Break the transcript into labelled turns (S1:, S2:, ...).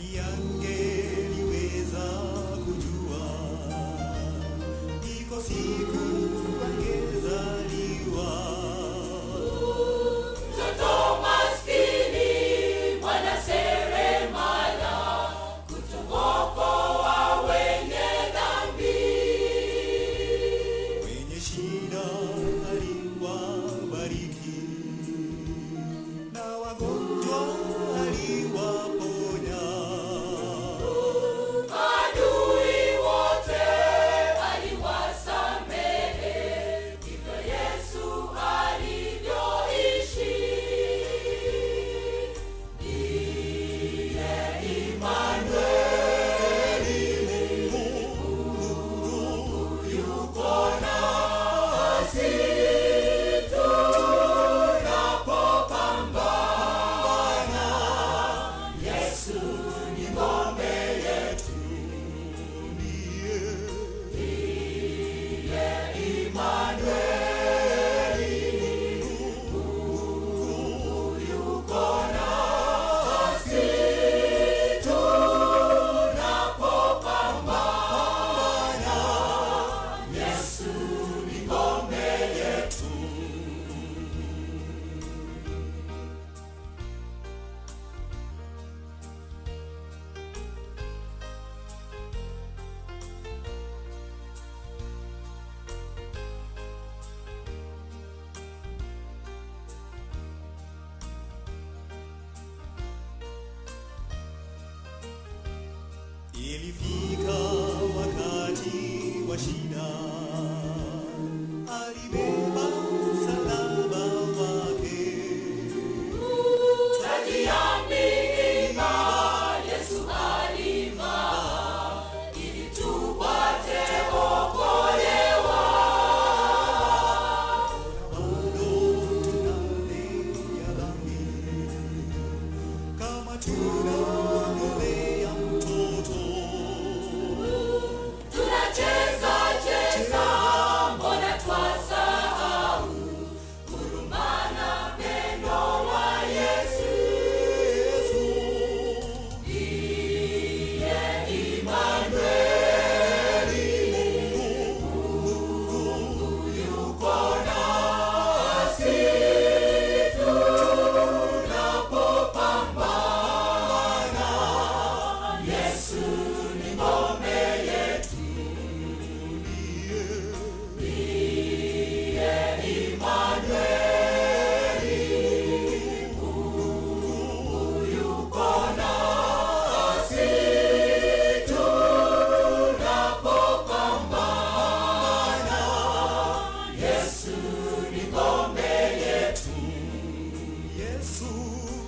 S1: Nani angeliweza kujua iko siku angezaliwa
S2: mtoto maskini mwana seremala kutuokoa wenye dhambi.
S1: wenye shida aliwabariki na wagonjwa aliwaponya.
S2: Adui wote aliwasamehe, ndivyo Yesu alivyoishi. Ndiye Immanueli, Mungu yuko nasi tunapopambana. Yesu ni ngome yetu, ndiye Immanueli, Mungu yuko nasi tunapopambana. Yesu ni ngome yetu.
S1: Ilifika wakati wa shida, alibeba msalaba wake.
S2: Taji ya miiba Yesu alivaa, ili tupate kuokolewa.
S1: Bado tunalea dhambi kama tunamlea mtoto.
S2: Tunacheza cheza, mbona twasahau huruma na pendo la Yesu. Ndiye Immanueli, Mungu yuko nasi tunapopambana. Yesu ni ngome yetu, ndiye Immanueli, Mungu yuko nasi tunapopambana. Yesu ni ngome yetu.
S1: Yesu